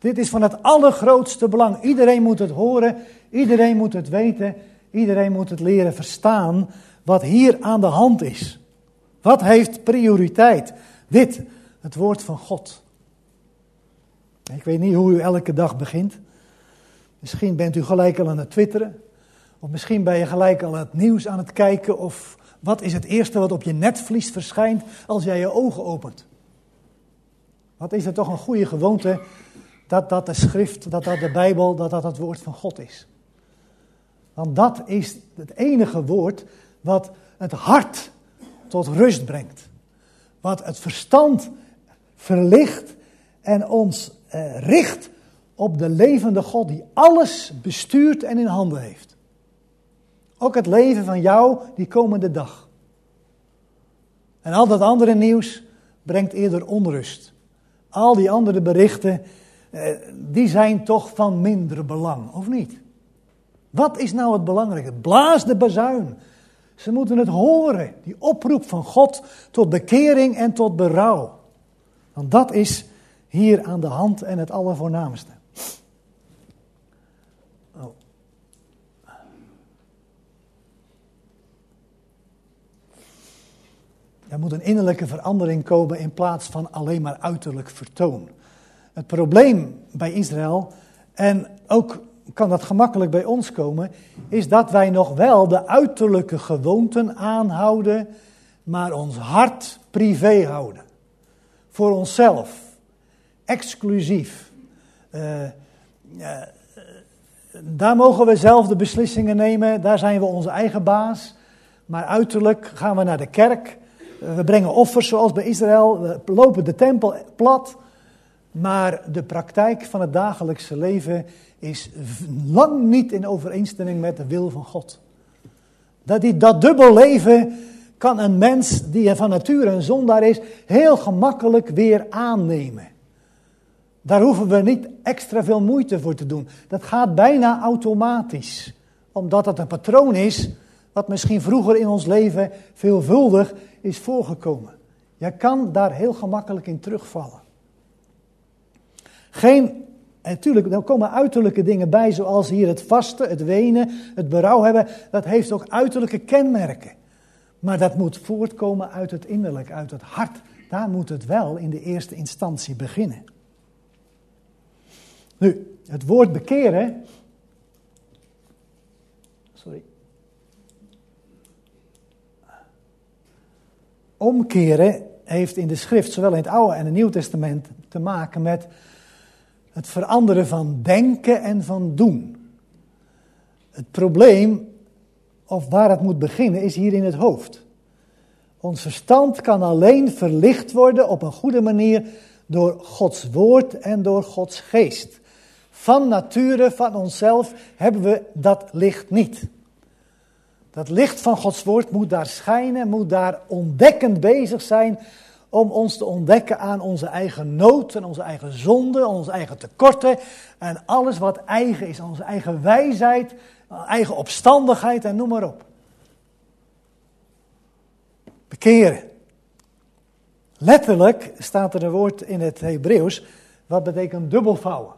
Dit is van het allergrootste belang. Iedereen moet het horen, iedereen moet het weten, iedereen moet het leren verstaan wat hier aan de hand is. Wat heeft prioriteit? Dit, het woord van God. Ik weet niet hoe u elke dag begint. Misschien bent u gelijk al aan het twitteren. Of misschien ben je gelijk al het nieuws aan het kijken. Of wat is het eerste wat op je netvlies verschijnt als jij je ogen opent? Wat is het toch een goede gewoonte dat de schrift, dat de Bijbel, dat het woord van God is. Want dat is het enige woord wat het hart tot rust brengt. Wat het verstand verlicht en ons richt op de levende God die alles bestuurt en in handen heeft. Ook het leven van jou die komende dag. En al dat andere nieuws brengt eerder onrust. Al die andere berichten, die zijn toch van minder belang, of niet? Wat is nou het belangrijke? Blaas de bazuin. Ze moeten het horen, die oproep van God tot bekering en tot berouw. Want dat is hier aan de hand en het allervoornaamste. Oh. Er moet een innerlijke verandering komen in plaats van alleen maar uiterlijk vertoon. Het probleem bij Israël, en ook kan dat gemakkelijk bij ons komen, is dat wij nog wel de uiterlijke gewoonten aanhouden, maar ons hart privé houden. Voor onszelf. Exclusief. Daar mogen we zelf de beslissingen nemen, daar zijn we onze eigen baas. Maar uiterlijk gaan we naar de kerk, we brengen offers zoals bij Israël, we lopen de tempel plat. Maar de praktijk van het dagelijkse leven is lang niet in overeenstemming met de wil van God. Dat dubbel leven kan een mens die van nature een zondaar is, heel gemakkelijk weer aannemen. Daar hoeven we niet extra veel moeite voor te doen. Dat gaat bijna automatisch. Omdat het een patroon is wat misschien vroeger in ons leven veelvuldig is voorgekomen. Je kan daar heel gemakkelijk in terugvallen. Natuurlijk, er komen uiterlijke dingen bij, zoals hier het vasten, het wenen, het berouw hebben. Dat heeft ook uiterlijke kenmerken. Maar dat moet voortkomen uit het innerlijk, uit het hart. Daar moet het wel in de eerste instantie beginnen. Nu, het woord bekeren. Omkeren heeft in de schrift, zowel in het Oude en het Nieuwe Testament, te maken met het veranderen van denken en van doen. Het probleem, of waar het moet beginnen, is hier in het hoofd. Ons verstand kan alleen verlicht worden op een goede manier door Gods woord en door Gods geest. Van nature, van onszelf, hebben we dat licht niet. Dat licht van Gods woord moet daar schijnen, moet daar ontdekkend bezig zijn om ons te ontdekken aan onze eigen nood en onze eigen zonde, onze eigen tekorten en alles wat eigen is, onze eigen wijsheid, eigen opstandigheid en noem maar op. Bekeren. Letterlijk staat er een woord in het Hebreeuws wat betekent dubbelvouwen.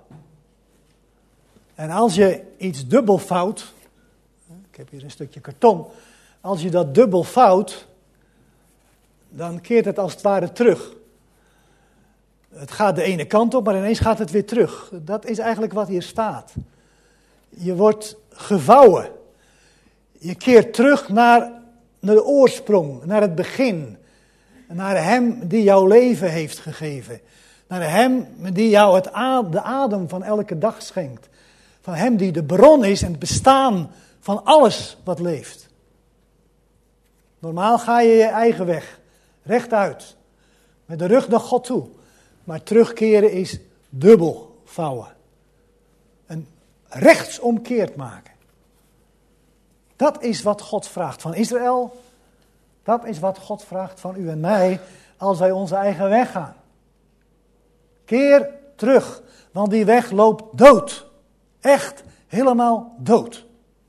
En als je iets dubbelvouwt, ik heb hier een stukje karton, als je dat dubbel vouwt, dan keert het als het ware terug. Het gaat de ene kant op, maar ineens gaat het weer terug. Dat is eigenlijk wat hier staat. Je wordt gevouwen. Je keert terug naar de oorsprong, naar het begin. Naar hem die jouw leven heeft gegeven. Naar hem die jou de adem van elke dag schenkt. Van hem die de bron is en het bestaan van alles wat leeft. Normaal ga je je eigen weg. Rechtuit. Met de rug naar God toe. Maar terugkeren is dubbel vouwen. Een rechtsomkeerd maken. Dat is wat God vraagt van Israël. Dat is wat God vraagt van u en mij als wij onze eigen weg gaan. Keer terug, want die weg loopt dood. Echt helemaal dood.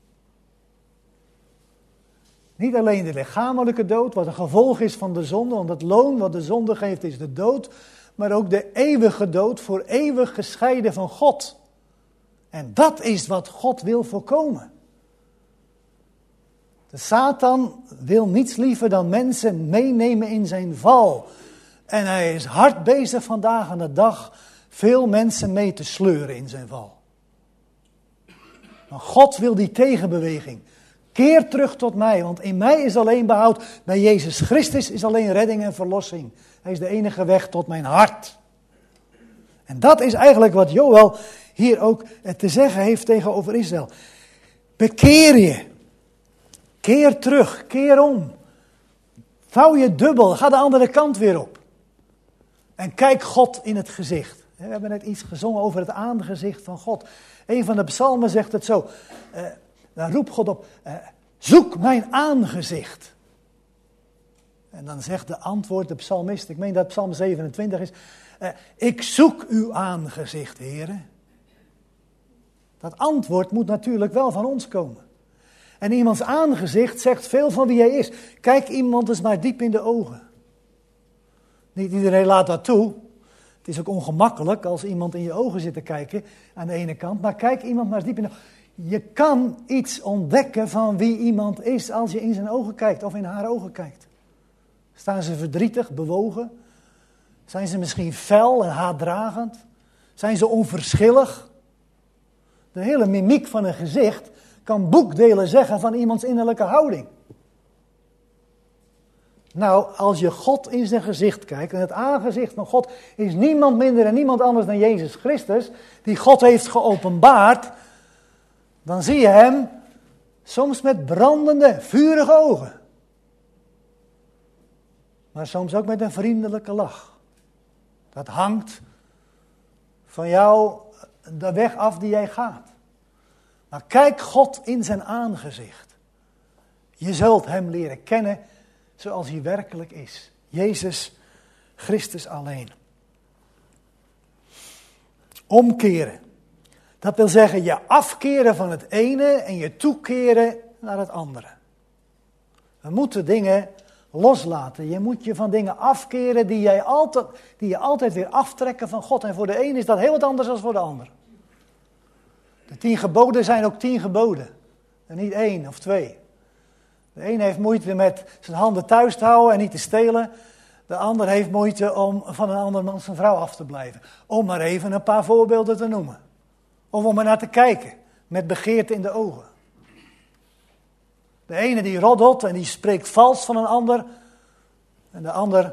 Niet alleen de lichamelijke dood, wat een gevolg is van de zonde, want het loon wat de zonde geeft is de dood. maar ook de eeuwige dood voor eeuwig gescheiden van God. En dat is wat God wil voorkomen. De Satan wil niets liever dan mensen meenemen in zijn val. En hij is hard bezig vandaag aan de dag veel mensen mee te sleuren in zijn val. Maar God wil die tegenbeweging. Keer terug tot mij, want in mij is alleen behoud. Bij Jezus Christus is alleen redding en verlossing. Hij is de enige weg tot mijn hart. En dat is eigenlijk wat Joël hier ook te zeggen heeft tegenover Israël. Bekeer je. Keer terug, keer om. Vouw je dubbel, ga de andere kant weer op. En kijk God in het gezicht. We hebben net iets gezongen over het aangezicht van God. Een van de psalmen zegt het zo. Dan roept God op, zoek mijn aangezicht. En dan zegt de antwoord, de psalmist, ik meen dat psalm 27 is. Ik zoek uw aangezicht, heren. Dat antwoord moet natuurlijk wel van ons komen. En iemands aangezicht zegt veel van wie hij is. Kijk iemand eens maar diep in de ogen. Niet iedereen laat dat toe. Het is ook ongemakkelijk als iemand in je ogen zit te kijken aan de ene kant. Maar kijk iemand maar diep in de ogen. Je kan iets ontdekken van wie iemand is als je in zijn ogen kijkt of in haar ogen kijkt. Staan ze verdrietig, bewogen? Zijn ze misschien fel en haatdragend? Zijn ze onverschillig? De hele mimiek van een gezicht kan boekdelen zeggen van iemands innerlijke houding. Nou, als je God in zijn gezicht kijkt, en het aangezicht van God is niemand minder en niemand anders dan Jezus Christus, die God heeft geopenbaard, dan zie je hem soms met brandende, vurige ogen. Maar soms ook met een vriendelijke lach. Dat hangt van jou de weg af die jij gaat. Maar kijk God in zijn aangezicht. Je zult hem leren kennen zoals hij werkelijk is. Jezus Christus alleen. Omkeren. Dat wil zeggen je afkeren van het ene en je toekeren naar het andere. We moeten dingen loslaten. Je moet je van dingen afkeren die je altijd weer aftrekken van God. En voor de een is dat heel wat anders dan voor de ander. De 10 geboden zijn ook 10 geboden. En niet 1 of 2. De een heeft moeite met zijn handen thuis te houden en niet te stelen. De ander heeft moeite om van een ander man zijn vrouw af te blijven. Om maar even een paar voorbeelden te noemen. Of om er naar te kijken. Met begeerte in de ogen. De ene die roddelt en die spreekt vals van een ander. En de ander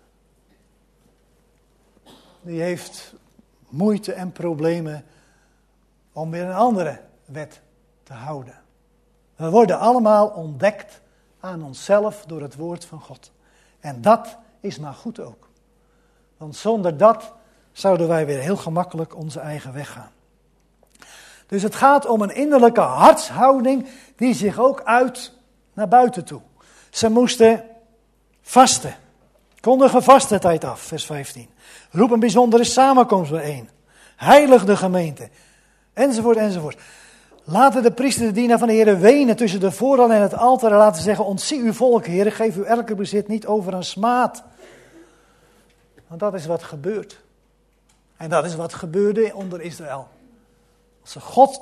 die heeft moeite en problemen om weer een andere wet te houden. We worden allemaal ontdekt aan onszelf door het woord van God. En dat is maar goed ook. Want zonder dat zouden wij weer heel gemakkelijk onze eigen weg gaan. Dus het gaat om een innerlijke hartshouding die zich ook uit naar buiten toe. Ze moesten vasten. Kondigen vastentijd af, vers 15. Roep een bijzondere samenkomst bijeen. Heilig de gemeente. Enzovoort, enzovoort. Laten de priester, de dienaar van de Heer, wenen tussen de voorhal en het altaar en laten zeggen, ontzie uw volk, Heer, geef u elke bezit niet over aan smaad. Want dat is wat gebeurt. En dat is wat gebeurde onder Israël. Als ze God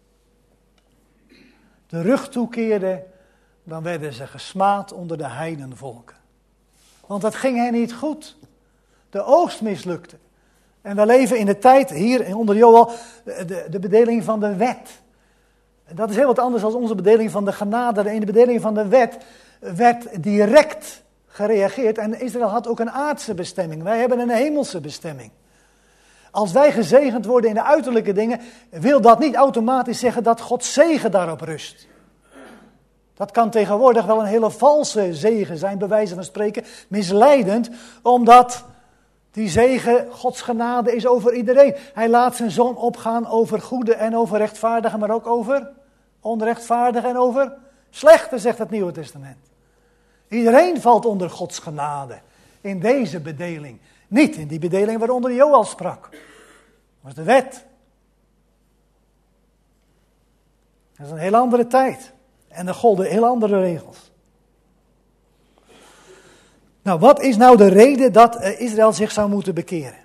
de rug toekeerden, dan werden ze gesmaad onder de heidenvolken. Want dat ging hen niet goed. De oogst mislukte. En we leven in de tijd, hier onder Joël, de bedeling van de wet. Dat is heel wat anders dan onze bedeling van de genade. In de bedeling van de wet werd direct gereageerd. En Israël had ook een aardse bestemming. Wij hebben een hemelse bestemming. Als wij gezegend worden in de uiterlijke dingen, wil dat niet automatisch zeggen dat Gods zegen daarop rust. Dat kan tegenwoordig wel een hele valse zegen zijn, bij wijze van spreken, misleidend, omdat die zegen, Gods genade, is over iedereen. Hij laat zijn zon opgaan over goede en over rechtvaardigen, maar ook over onrechtvaardigen en over slechte, zegt het Nieuwe Testament. Iedereen valt onder Gods genade in deze bedeling. Niet in die bedeling waaronder Joël sprak. Dat was de wet. Dat is een heel andere tijd. En er golden heel andere regels. Nou, wat is nou de reden dat Israël zich zou moeten bekeren?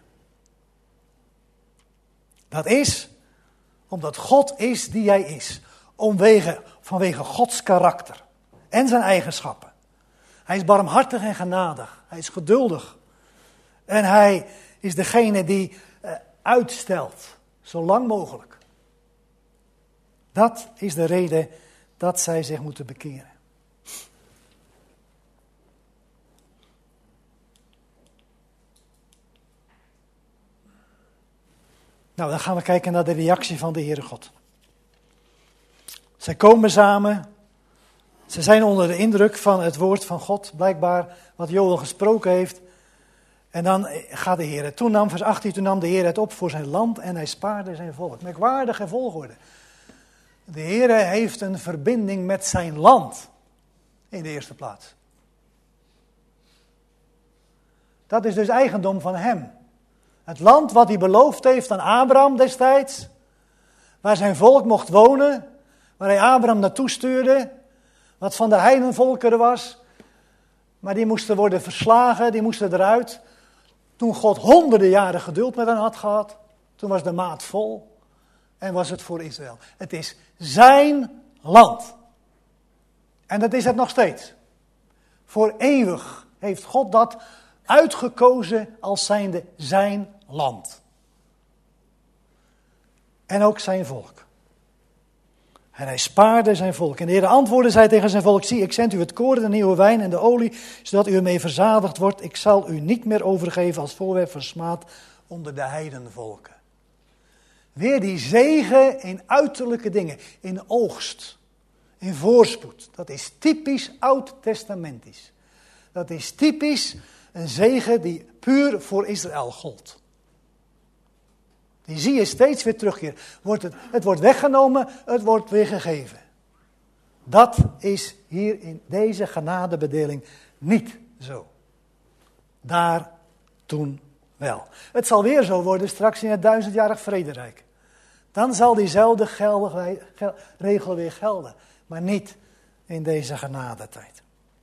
Dat is omdat God is die hij is. Vanwege Gods karakter en zijn eigenschappen. Hij is barmhartig en genadig. Hij is geduldig. En hij is degene die uitstelt, zo lang mogelijk. Dat is de reden dat zij zich moeten bekeren. Nou, dan gaan we kijken naar de reactie van de Heere God. Zij komen samen. Ze zijn onder de indruk van het woord van God, blijkbaar wat Joël gesproken heeft. En dan gaat de Heer. Toen nam, vers 18, toen nam de Heer het op voor zijn land en hij spaarde zijn volk. Merkwaardige volgorde. De Heer heeft een verbinding met zijn land in de eerste plaats. Dat is dus eigendom van hem. Het land wat hij beloofd heeft aan Abraham destijds, waar zijn volk mocht wonen, waar hij Abraham naartoe stuurde, wat van de heidenvolkeren was, maar die moesten worden verslagen, die moesten eruit. Toen God honderden jaren geduld met hen had gehad, toen was de maat vol en was het voor Israël. Het is zijn land. En dat is het nog steeds. Voor eeuwig heeft God dat uitgekozen als zijnde zijn land. En ook zijn volk. En hij spaarde zijn volk. En de Heer antwoordde, zei tegen zijn volk: zie, ik zend u het koren, de nieuwe wijn en de olie, zodat u ermee verzadigd wordt. Ik zal u niet meer overgeven als voorwerp van smaad onder de heidenvolken. Weer die zegen in uiterlijke dingen, in oogst, in voorspoed. Dat is typisch oud-testamentisch. Dat is typisch een zegen die puur voor Israël gold. Die zie je steeds weer terugkeren. Het wordt weggenomen, het wordt weer gegeven. Dat is hier in deze genadebedeling niet zo. Daar toen wel. Het zal weer zo worden straks in het 1000-jarig vrederijk. Dan zal diezelfde regel weer gelden. Maar niet in deze genadetijd.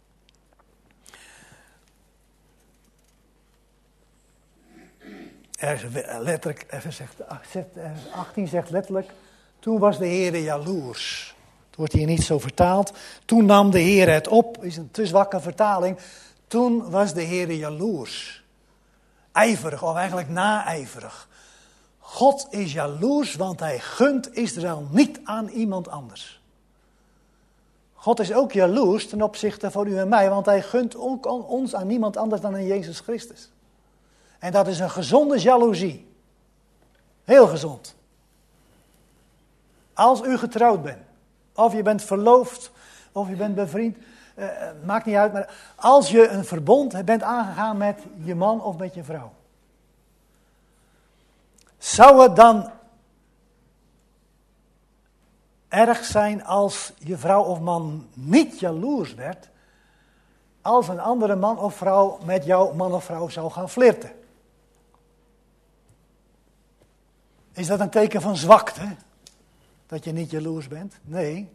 Letterlijk, vers 18 zegt letterlijk, toen was de Heere jaloers. Het wordt hier niet zo vertaald. Toen nam de Heere het op, is een te zwakke vertaling. Toen was de Heere jaloers. Ijverig, of eigenlijk naijverig. God is jaloers, want hij gunt Israël niet aan iemand anders. God is ook jaloers ten opzichte van u en mij, want hij gunt ons aan niemand anders dan aan Jezus Christus. En dat is een gezonde jaloezie. Heel gezond. Als u getrouwd bent, of je bent verloofd, of je bent bevriend, maakt niet uit, maar als je een verbond bent aangegaan met je man of met je vrouw. Zou het dan erg zijn als je vrouw of man niet jaloers werd, als een andere man of vrouw met jouw man of vrouw zou gaan flirten? Is dat een teken van zwakte? Dat je niet jaloers bent? Nee.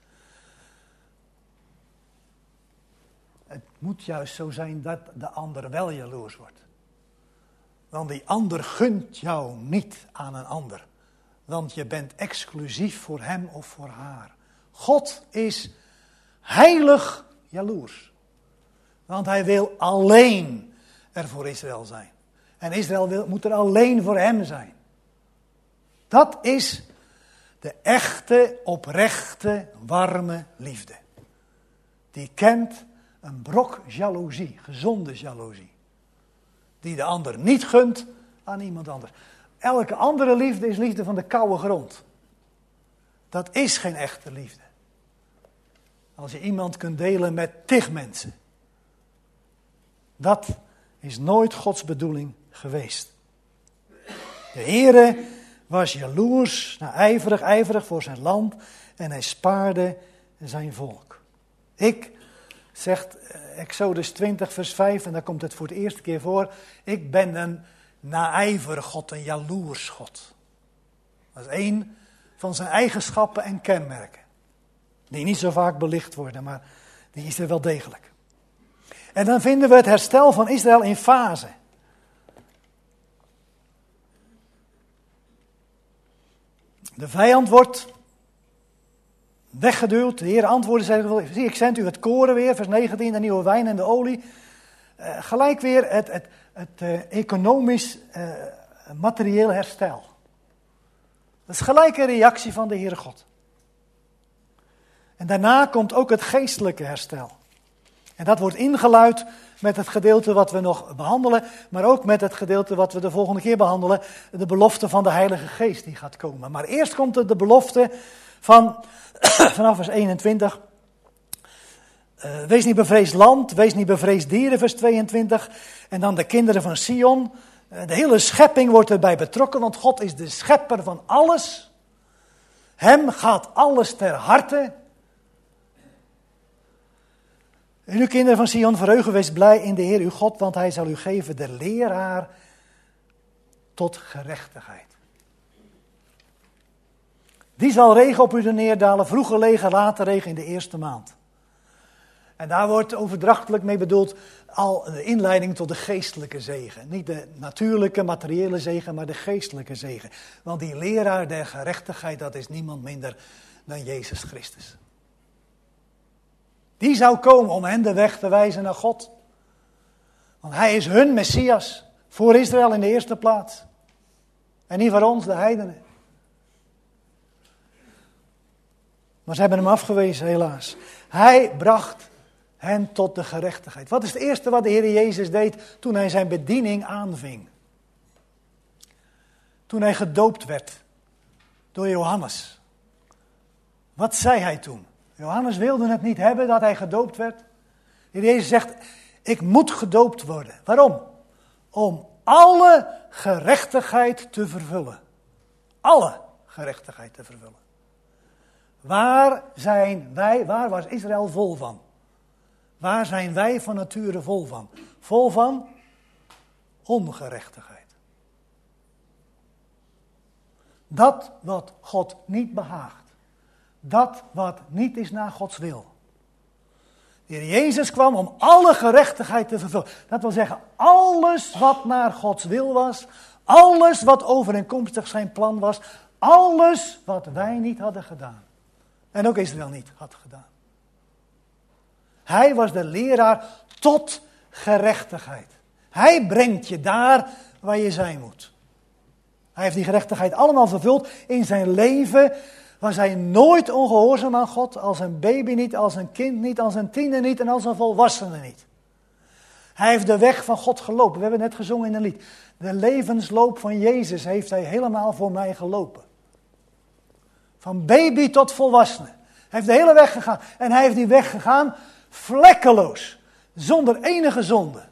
Het moet juist zo zijn dat de ander wel jaloers wordt. Want die ander gunt jou niet aan een ander. Want je bent exclusief voor hem of voor haar. God is heilig jaloers. Want hij wil alleen er voor Israël zijn. En Israël moet er alleen voor hem zijn. Dat is de echte, oprechte, warme liefde. Die kent een brok jaloezie, gezonde jaloezie. Die de ander niet gunt aan iemand anders. Elke andere liefde is liefde van de koude grond. Dat is geen echte liefde. Als je iemand kunt delen met 10 mensen. Dat is nooit Gods bedoeling geweest. De Heere was jaloers, ijverig voor zijn land en hij spaarde zijn volk. Zegt Exodus 20 vers 5, en daar komt het voor de eerste keer voor, ik ben een naijverig God, een jaloers God. Dat is een van zijn eigenschappen en kenmerken. Die niet zo vaak belicht worden, maar die is er wel degelijk. En dan vinden we het herstel van Israël in fase. De vijand wordt weggeduwd. De Heer antwoordde, zei, zie, ik zend u het koren weer, vers 19, de nieuwe wijn en de olie. Gelijk weer het economisch, materieel herstel. Dat is gelijk een reactie van de Heere God. En daarna komt ook het geestelijke herstel. En dat wordt ingeluid met het gedeelte wat we nog behandelen, maar ook met het gedeelte wat we de volgende keer behandelen, de belofte van de Heilige Geest die gaat komen. Maar eerst komt de belofte vanaf vers 21. Wees niet bevreesd land, wees niet bevreesd dieren, vers 22. En dan de kinderen van Sion. De hele schepping wordt erbij betrokken, want God is de schepper van alles. Hem gaat alles ter harte. En u kinderen van Sion, verheugen, wees blij in de Heer uw God, want hij zal u geven de leraar tot gerechtigheid. Die zal regen op u neerdalen, vroeger regen, later regen in de eerste maand. En daar wordt overdrachtelijk mee bedoeld al de inleiding tot de geestelijke zegen. Niet de natuurlijke, materiële zegen, maar de geestelijke zegen. Want die leraar der gerechtigheid, dat is niemand minder dan Jezus Christus. Die zou komen om hen de weg te wijzen naar God. Want hij is hun Messias, voor Israël in de eerste plaats. En niet voor ons, de heidenen. Maar ze hebben hem afgewezen, helaas. Hij bracht hen tot de gerechtigheid. Wat is het eerste wat de Heer Jezus deed toen hij zijn bediening aanving? Toen hij gedoopt werd door Johannes. Wat zei hij toen? Johannes wilde het niet hebben dat hij gedoopt werd. De Heer Jezus zegt, ik moet gedoopt worden. Waarom? Om alle gerechtigheid te vervullen. Alle gerechtigheid te vervullen. Waar zijn wij, waar was Israël vol van? Waar zijn wij van nature vol van? Vol van ongerechtigheid. Dat wat God niet behaagt. Dat wat niet is naar Gods wil. De Heer Jezus kwam om alle gerechtigheid te vervullen. Dat wil zeggen, alles wat naar Gods wil was. Alles wat overeenkomstig zijn plan was. Alles wat wij niet hadden gedaan. En ook Israël niet had gedaan. Hij was de leraar tot gerechtigheid. Hij brengt je daar waar je zijn moet. Hij heeft die gerechtigheid allemaal vervuld. In zijn leven was hij nooit ongehoorzaam aan God. Als een baby niet, als een kind niet, als een tiener niet en als een volwassene niet. Hij heeft de weg van God gelopen. We hebben net gezongen in een lied. De levensloop van Jezus heeft hij helemaal voor mij gelopen. Van baby tot volwassene. Hij heeft de hele weg gegaan. En hij heeft die weg gegaan vlekkeloos. Zonder enige zonde.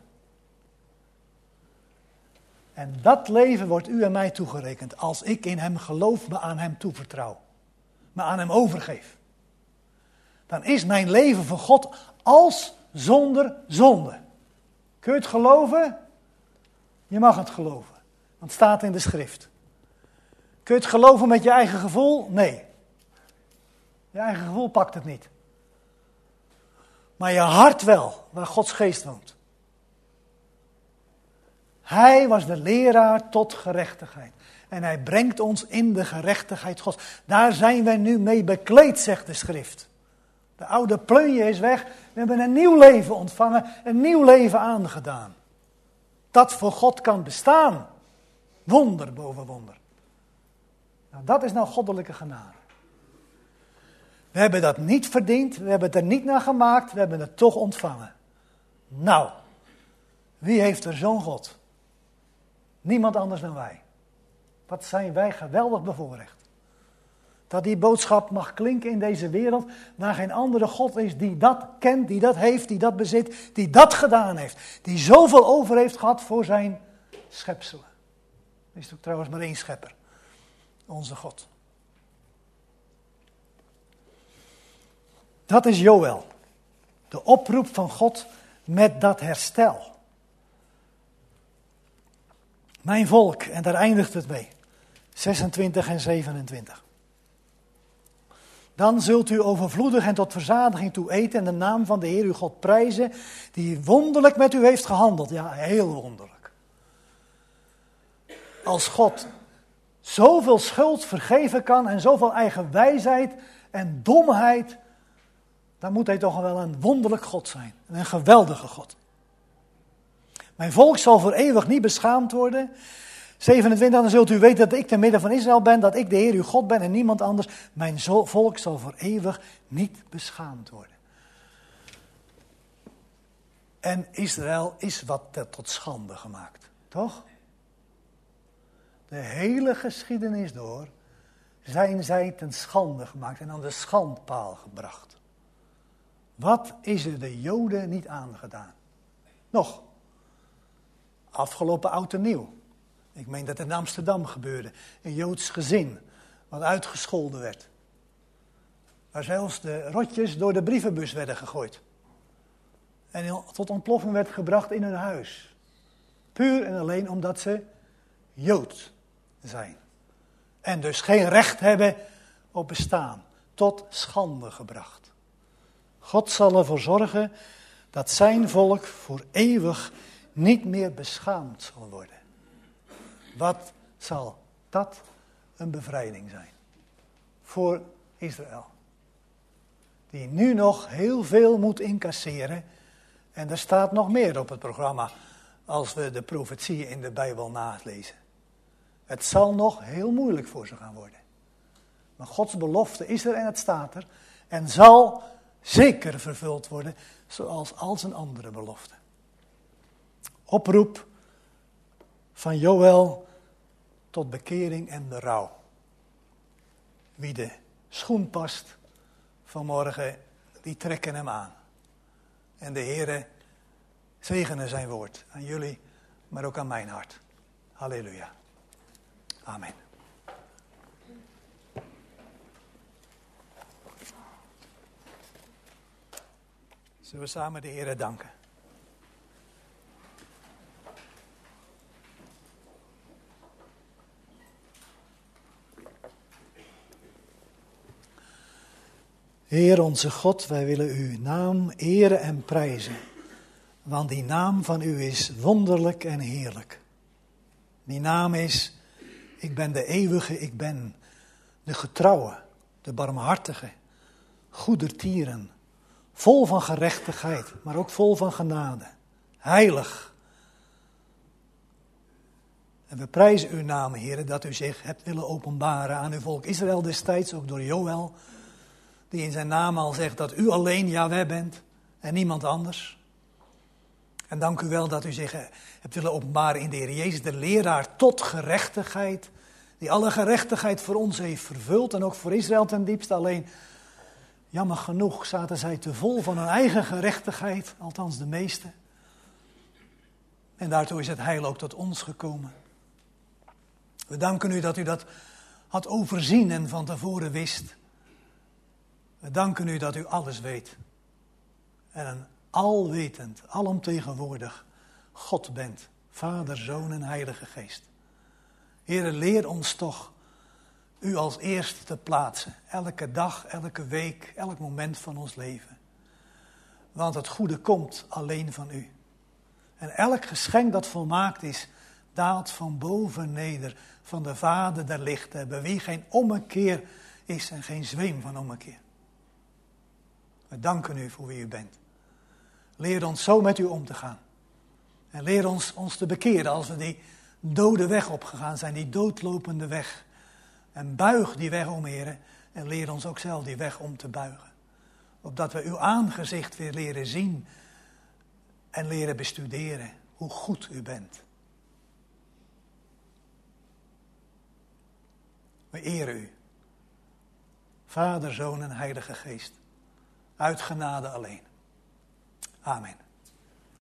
En dat leven wordt u en mij toegerekend. Als ik in hem geloof, me aan hem toevertrouw. Me aan hem overgeef. Dan is mijn leven voor God als zonder zonde. Kun je het geloven? Je mag het geloven. Want het staat in de schrift. Kun je het geloven met je eigen gevoel? Nee. Je eigen gevoel pakt het niet. Maar je hart wel, waar Gods geest woont. Hij was de leraar tot gerechtigheid. En hij brengt ons in de gerechtigheid Gods. Daar zijn wij nu mee bekleed, zegt de schrift. De oude plunje is weg. We hebben een nieuw leven ontvangen. Een nieuw leven aangedaan. Dat voor God kan bestaan. Wonder boven wonder. Nou, dat is nou goddelijke genade. We hebben dat niet verdiend. We hebben het er niet naar gemaakt. We hebben het toch ontvangen. Nou, wie heeft er zo'n God? Niemand anders dan wij. Wat zijn wij geweldig bevoorrecht. Dat die boodschap mag klinken in deze wereld, waar geen andere God is die dat kent, die dat heeft, die dat bezit, die dat gedaan heeft. Die zoveel over heeft gehad voor zijn schepselen. Er is ook trouwens maar één schepper. Onze God. Dat is Joël. De oproep van God met dat herstel. Mijn volk, en daar eindigt het mee. 26 en 27. Dan zult u overvloedig en tot verzadiging toe eten en de naam van de Heer uw God prijzen, die wonderlijk met u heeft gehandeld. Ja, heel wonderlijk. Als God zoveel schuld vergeven kan en zoveel eigen wijsheid en domheid, dan moet hij toch wel een wonderlijk God zijn. Een geweldige God. Mijn volk zal voor eeuwig niet beschaamd worden. 27, dan zult u weten dat ik te midden van Israël ben, dat ik de Heer uw God ben en niemand anders. Mijn volk zal voor eeuwig niet beschaamd worden. En Israël is wat tot schande gemaakt, toch? De hele geschiedenis door zijn zij ten schande gemaakt en aan de schandpaal gebracht. Wat is er de Joden niet aangedaan? Nog, afgelopen oud en nieuw. Ik meen dat het in Amsterdam gebeurde. Een Joods gezin, wat uitgescholden werd. Waar zelfs de rotjes door de brievenbus werden gegooid. En tot ontploffing werd gebracht in hun huis. Puur en alleen omdat ze Jood zijn. En dus geen recht hebben op bestaan. Tot schande gebracht. God zal ervoor zorgen dat zijn volk voor eeuwig niet meer beschaamd zal worden. Wat zal dat een bevrijding zijn voor Israël. Die nu nog heel veel moet incasseren. En er staat nog meer op het programma als we de profetieën in de Bijbel nalezen. Het zal nog heel moeilijk voor ze gaan worden. Maar Gods belofte is er en het staat er. En zal zeker vervuld worden zoals al zijn andere beloften. Oproep van Joël tot bekering en berouw. Wie de schoen past vanmorgen, die trekken hem aan. En de Heere zegene zijn woord aan jullie, maar ook aan mijn hart. Halleluja. Amen. Zullen we samen de Heere danken. Heer onze God, wij willen uw naam eren en prijzen. Want die naam van u is wonderlijk en heerlijk. Die naam is, ik ben de eeuwige, ik ben de getrouwe, de barmhartige, goedertieren. Vol van gerechtigheid, maar ook vol van genade. Heilig. En we prijzen uw naam, Heer, dat u zich hebt willen openbaren aan uw volk Israël destijds, ook door Joël. Die in zijn naam al zegt dat u alleen Jahweh bent en niemand anders. En dank u wel dat u zich hebt willen openbaren in de Heer Jezus, de leraar tot gerechtigheid. Die alle gerechtigheid voor ons heeft vervuld en ook voor Israël ten diepste. Alleen, jammer genoeg, zaten zij te vol van hun eigen gerechtigheid, althans de meeste. En daartoe is het heil ook tot ons gekomen. We danken u dat u dat had overzien en van tevoren wist. We danken u dat u alles weet. En een alwetend, alomtegenwoordig God bent. Vader, Zoon en Heilige Geest. Heere, leer ons toch u als eerste te plaatsen. Elke dag, elke week, elk moment van ons leven. Want het goede komt alleen van u. En elk geschenk dat volmaakt is, daalt van boven neder, van de Vader der lichten, bij wie geen ommekeer is en geen zweem van ommekeer. We danken u voor wie u bent. Leer ons zo met u om te gaan. En leer ons te bekeren als we die dode weg opgegaan zijn, die doodlopende weg. En buig die weg om, Heere, en leer ons ook zelf die weg om te buigen. Opdat we uw aangezicht weer leren zien en leren bestuderen hoe goed u bent. We eren u. Vader, Zoon en Heilige Geest. Uit genade alleen. Amen.